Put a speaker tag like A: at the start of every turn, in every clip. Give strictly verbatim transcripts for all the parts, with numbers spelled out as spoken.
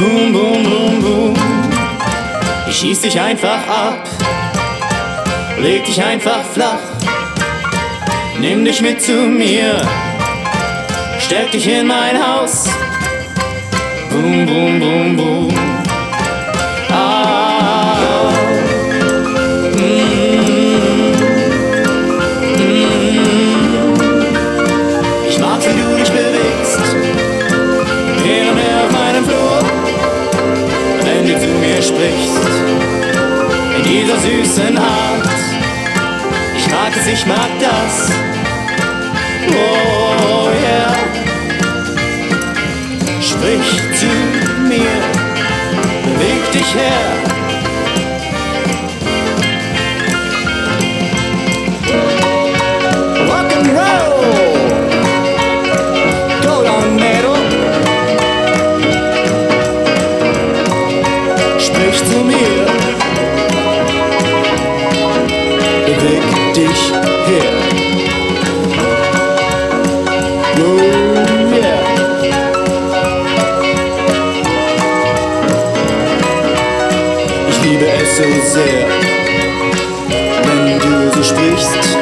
A: Boom, boom, boom, boom. Ich schieß dich einfach ab, leg dich einfach flach, nimm dich mit zu mir, steck dich in mein Haus. Boom, boom, boom, boom. Ah, mm, mm. Ich mag, wie du dich bewegst, hin und her auf meinem Flur, wenn du zu mir sprichst, in dieser süßen Art. Ich mag es, ich mag das. Oh yeah. Sprich zu mir, beweg dich her. Rock'n'Roll, Colonero. Sprich zu mir, beweg dich her. Oh yeah. Ich liebe es so sehr, wenn du so sprichst,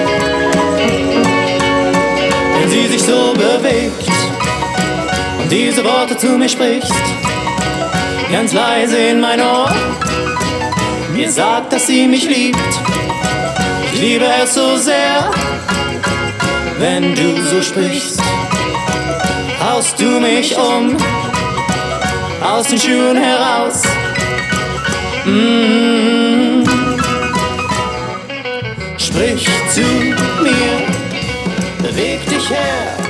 A: wenn sie sich so bewegt und diese Worte zu mir sprichst, ganz leise in mein Ohr, mir sagt, dass sie mich liebt. Ich liebe es so sehr, wenn du so sprichst, haust du mich um, aus den Schuhen heraus. Mm. Sprich zu mir, beweg dich her.